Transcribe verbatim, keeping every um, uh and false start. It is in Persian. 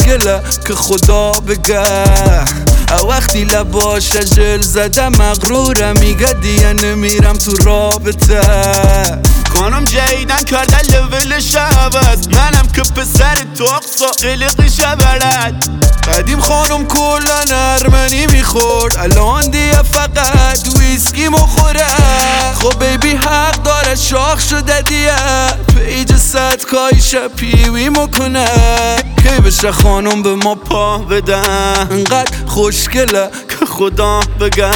خوشگله که خدا بگه. وقتی لباش جل زده مغروره، میگه دیگه نمیرم تو رابطه. خانم جیدن کرده لولش عوض، منم که پسر توقسا قلقش بلد. قدیم خانم کلن ارمنی میخورد، الان دیگه فقط ویسکی مخوره. خب بیبی حق داره شاخ شده دیگه، پیج صدکایش پیوی مکنه. کی بشه خانم به ما پا بدن، انقدر خوشگله که خدا بگه.